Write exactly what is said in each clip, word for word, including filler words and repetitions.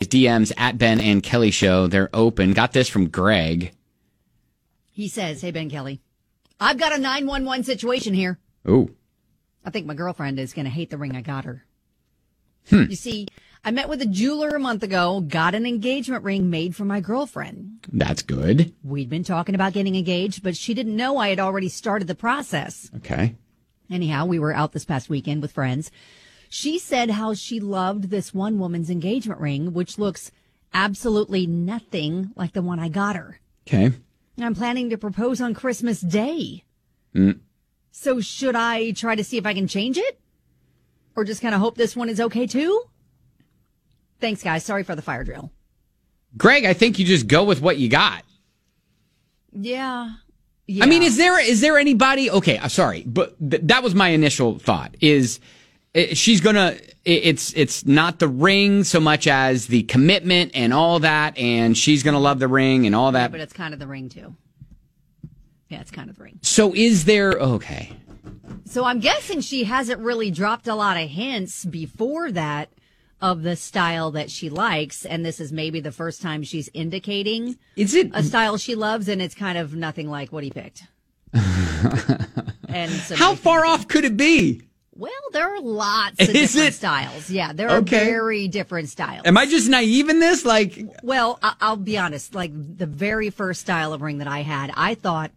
D Ms at Ben and Kelly Show. They're open. Got this from Greg. He says, hey, Ben Kelly, I've got a nine one one situation here. Ooh. I think my girlfriend is going to hate the ring I got her. Hmm. You see, I met with a jeweler a month ago, got an engagement ring made for my girlfriend. That's good. We'd been talking about getting engaged, but she didn't know I had already started the process. Okay. Anyhow, we were out this past weekend with friends. She said how she loved this one woman's engagement ring, which looks absolutely nothing like the one I got her. Okay. I'm planning to propose on Christmas Day. Mm. So should I try to see if I can change it? Or just kind of hope this one is okay too? Thanks, guys. Sorry for the fire drill. Greg, I think you just go with what you got. Yeah. yeah. I mean, is there is there anybody? Okay, I'm sorry, but th- that was my initial thought. Is uh, she's gonna? It's it's not the ring so much as the commitment and all that, and she's gonna love the ring and all that. Yeah, but it's kind of the ring too. Yeah, it's kind of the ring. So is there? Okay. So I'm guessing she hasn't really dropped a lot of hints before that of the style that she likes, and this is maybe the first time she's indicating is it a style she loves, and it's kind of nothing like what he picked. And so how far off could it be? Well, there are lots of Is different it? styles. Yeah, there are Okay. very different styles. Am I just naive in this? Like, Well, I- I'll be honest. Like the very first style of ring that I had, I thought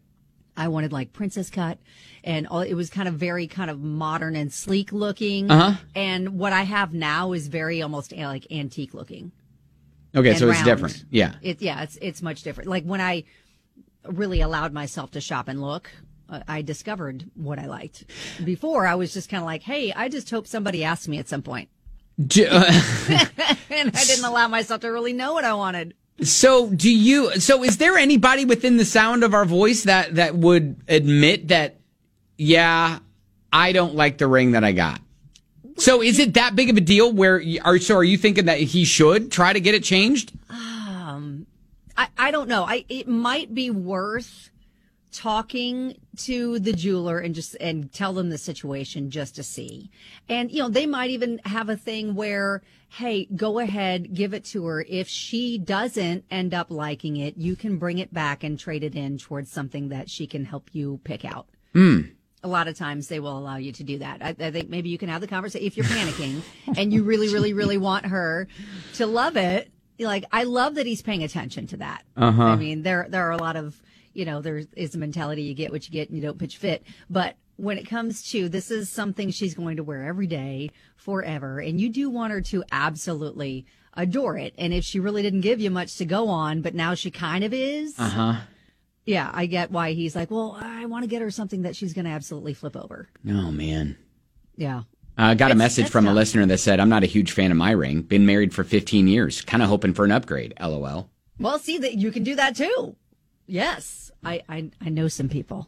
I wanted like princess cut, and all, it was kind of very kind of modern and sleek looking. Uh-huh. And what I have now is very almost uh, like antique looking. okay, and so it's round. different. Yeah. It, yeah, it's it's much different. Like when I really allowed myself to shop and look, uh, I discovered what I liked. Before, I was just kind of like, hey, I just hope somebody asks me at some point. Do, uh, And I didn't allow myself to really know what I wanted. so do you? So is there anybody within the sound of our voice that that would admit that? Yeah, I don't like the ring that I got. So is it that big of a deal where you- are so are you thinking that he should try to get it changed? Um, I, I don't know. I it might be worth talking to the jeweler and just and tell them the situation just to see. And you know, they might even have a thing where, hey, go ahead, give it to her. If she doesn't end up liking it, you can bring it back and trade it in towards something that she can help you pick out. Hmm. A lot of times they will allow you to do that. I, I think maybe you can have the conversation if you're panicking and you really, really, really want her to love it. Like, I love that he's paying attention to that. Uh-huh. I mean, there there are a lot of, you know, there is a mentality you get what you get and you don't pitch fit. But when it comes to this is something she's going to wear every day forever, and you do want her to absolutely adore it. And if she really didn't give you much to go on, but now she kind of is. Uh-huh. Yeah, I get why he's like, well, I want to get her something that she's going to absolutely flip over. Oh man. Yeah. I uh, got a It's- message that's from a tough. listener that said, I'm not a huge fan of my ring. Been married for fifteen years. Kind of hoping for an upgrade. LOL. Well, see, that you can do that too. Yes. I, I, I know some people.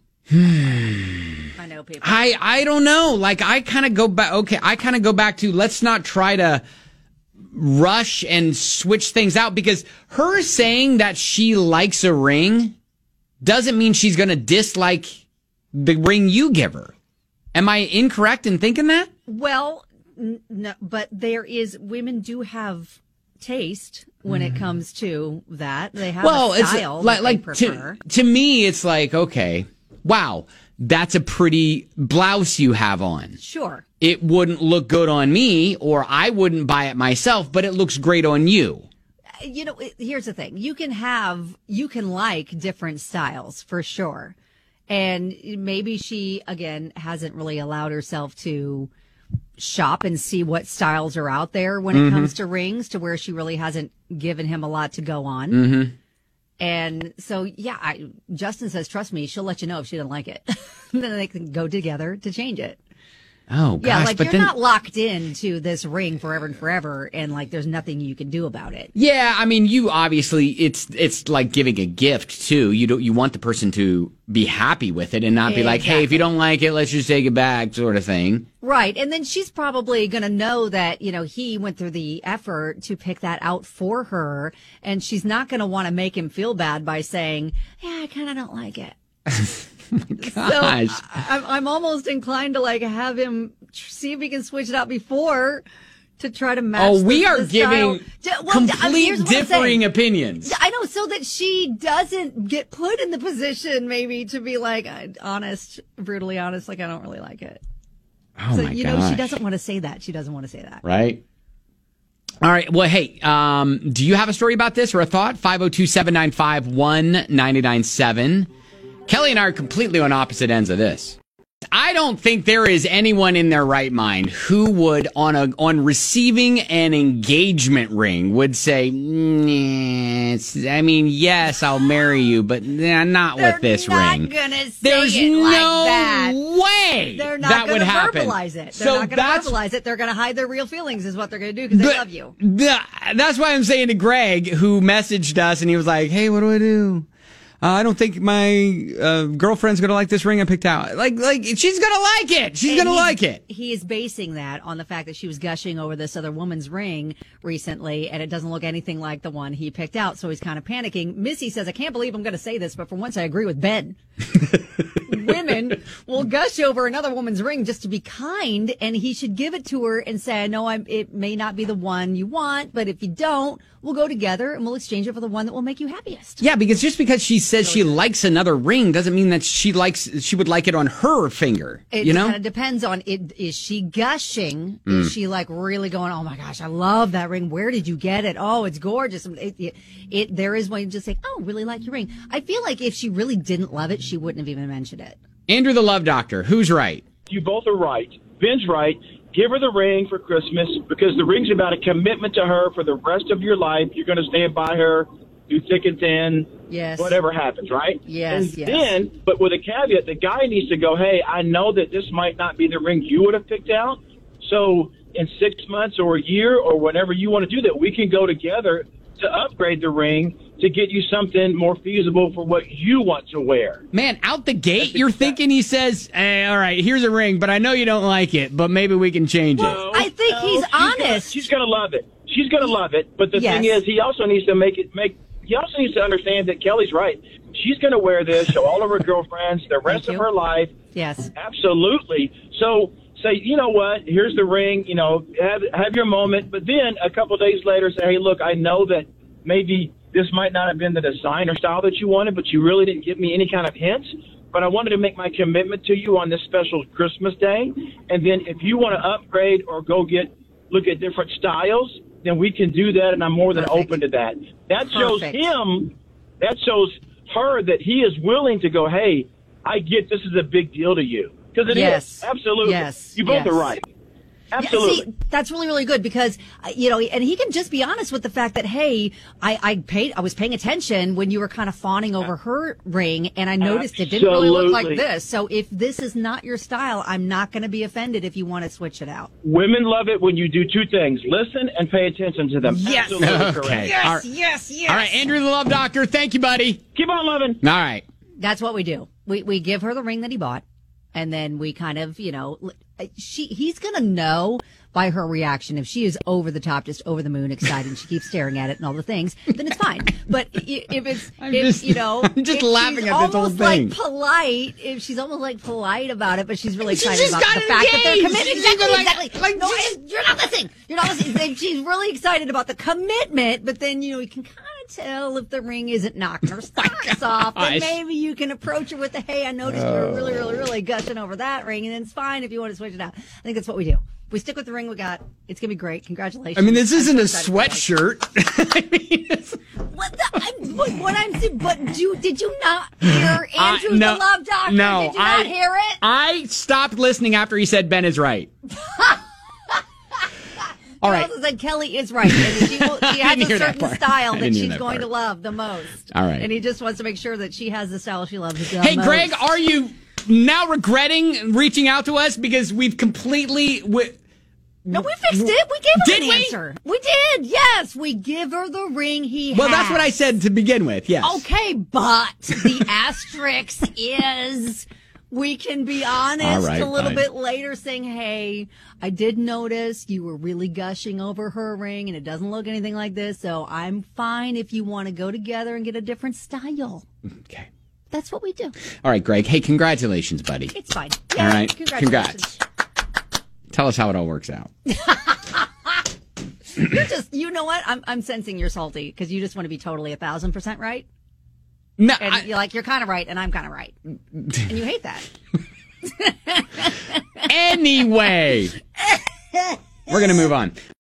I know people. I, I don't know. Like, I kind of go back. Okay, I kind of go back to let's not try to rush and switch things out, because her saying that she likes a ring doesn't mean she's going to dislike the ring you give her. Am I incorrect in thinking that? Well, n- no, but there is, women do have taste when it comes to that. They have Well, a it's style like, that like they to, prefer. to me, it's like, okay, wow, that's a pretty blouse you have on. Sure. It wouldn't look good on me, or I wouldn't buy it myself, but it looks great on you. You know, it- here's the thing. You can have, you can like different styles for sure. And maybe she, again, hasn't really allowed herself to shop and see what styles are out there when it comes to rings, to where she really hasn't given him a lot to go on. Mm-hmm. And so, yeah, I, Justin says, trust me, she'll let you know if she doesn't like it. Then they can go together to change it. Oh, gosh. Yeah, like but you're then, not locked into this ring forever and forever, and like there's nothing you can do about it. yeah, I mean, you obviously, it's it's like giving a gift, too. You don't, you want the person to be happy with it and not be like, hey, if you don't like it, let's just take it back, sort of thing. Right. And then she's probably going to know that, you know, he went through the effort to pick that out for her, and she's not going to want to make him feel bad by saying, yeah, I kind of don't like it. Gosh. So I, I'm, I'm almost inclined to like have him tr- see if he can switch it out before, to try to match. Oh, we the, are the giving style. Well, complete differing opinions. I know, so that she doesn't get put in the position maybe to be like honest, brutally honest. Like I don't really like it. Oh so, my you gosh. know, she doesn't want to say that. She doesn't want to say that. Right. All right. Well, hey, um, do you have a story about this or a thought? five oh two, seven nine five, one nine nine seven. Kelly and I are completely on opposite ends of this. I don't think there is anyone in their right mind who would, on a on receiving an engagement ring, would say, nah, it's, I mean, yes, I'll marry you, but nah, not They're with this not ring. Gonna say There's it no like that. way They're not that going would to happen. verbalize it. They're so not going to that's, verbalize it. They're going to hide their real feelings is what they're going to do because they the, love you. The, that's why I'm saying to Greg, who messaged us, and he was like, hey, what do I do? Uh, I don't think my uh, girlfriend's going to like this ring I picked out. Like, like she's going to like it. She's going to like it. He is basing that on the fact that she was gushing over this other woman's ring recently, and it doesn't look anything like the one he picked out, so he's kind of panicking. Missy says, I can't believe I'm going to say this, but for once I agree with Ben. Women will gush over another woman's ring just to be kind, and he should give it to her and say, I know I'm, it may not be the one you want, but if you don't, we'll go together and we'll exchange it for the one that will make you happiest. Yeah, because just because she says she likes another ring doesn't mean that she likes she would like it on her finger. It you know, kind of depends on it. Is she gushing? Mm. Is she like really going? Oh my gosh, I love that ring. Where did you get it? Oh, it's gorgeous. It, it, it there is one you just say, oh, really like your ring. I feel like if she really didn't love it, she wouldn't have even mentioned it. Andrew, the love doctor, who's right? You both are right. Ben's right. Give her the ring for Christmas because the ring's about a commitment to her for the rest of your life. You're going to stand by her through thick and thin, yes. whatever happens, right? Yes, and yes. then, but with a caveat, the guy needs to go, hey, I know that this might not be the ring you would have picked out. So in six months or a year or whenever you want to do that, we can go together to upgrade the ring to get you something more feasible for what you want to wear. Man, out the gate, you're thinking he says, hey, all right, here's a ring, but I know you don't like it, but maybe we can change well, it. I think no, he's she's honest. Gonna, she's going to love it. She's going to love it. But the yes. thing is, he also needs to make it make. He also needs to understand that Kelly's right. She's going to wear this, show all of her girlfriends the rest of her life. Yes, absolutely. So say, you know what? Here's the ring. You know, have have your moment. But then a couple of days later, say, hey, look, I know that maybe this might not have been the design or style that you wanted, but you really didn't give me any kind of hints. But I wanted to make my commitment to you on this special Christmas day. And then if you want to upgrade or go get look at different styles, then we can do that, and I'm more than Perfect. open to that. That shows Perfect. him, that shows her that he is willing to go, hey, I get this is a big deal to you. Because it yes. is. Absolutely. Yes. You both yes. are right. Absolutely. Yeah, see, that's really, really good because, uh, you know, and he can just be honest with the fact that, hey, I, I paid, I was paying attention when you were kind of fawning over her ring and I noticed Absolutely. it didn't really look like this. So if this is not your style, I'm not going to be offended if you want to switch it out. Women love it when you do two things, listen and pay attention to them. Yes. Absolutely Okay. correct. Yes, All- yes, yes. All right, Andrew, the love doctor, thank you, buddy. Keep on loving. All right. That's what we do. We, we give her the ring that he bought and then we kind of, you know, she, he's going to know by her reaction. If she is over the top, just over the moon, excited, and she keeps staring at it and all the things, then it's fine. But if it's, I'm if, just- you know, I'm just if laughing she's at this whole almost thing. like polite, if she's almost like polite about it, but she's really She excited just about got the fact that they're engaged. committed. She's Exactly, like- exactly. like, no, just- you're not listening. You're not listening. She's really excited about the commitment, but then, you know, you can kind of tell if the ring isn't knocking her socks off, then gosh. maybe you can approach her with the, hey, I noticed you were really, really, really gushing over that ring, and then it's fine if you want to switch it out. I think that's what we do. We stick with the ring we got. It's going to be great. Congratulations. I mean, this I'm isn't so a excited for sweatshirt. I mean, it's, What, the, I'm, what, what I'm saying, but you, did you not hear I- Andrew no, the Love Doctor? No, Did you I, not hear it? I stopped listening after he said Ben is right. All He right. also said Kelly is right. And she, will, she has didn't a hear that certain part. style I that didn't hear she's that going part. to love the most. All right. And he just wants to make sure that she has the style she loves the Hey, most. Greg, are you now regretting reaching out to us because we've completely... We, No, we fixed it. We gave her Did an we? answer. We did. Yes, we give her the ring he well, has. that's what I said to begin with, yes. Okay, but the asterisk is we can be honest All right, a little fine. bit later saying, hey, I did notice you were really gushing over her ring and it doesn't look anything like this. So I'm fine if you want to go together and get a different style. Okay. That's what we do. All right, Greg. Hey, congratulations, buddy. It's fine. All right. Congratulations. Congrats. Tell us how it all works out. You're just, you know what? I'm, I'm sensing you're salty because you just want to be totally a thousand percent right. No, And I, you're like, you're kind of right, and I'm kind of right. And you hate that. Anyway, we're going to move on.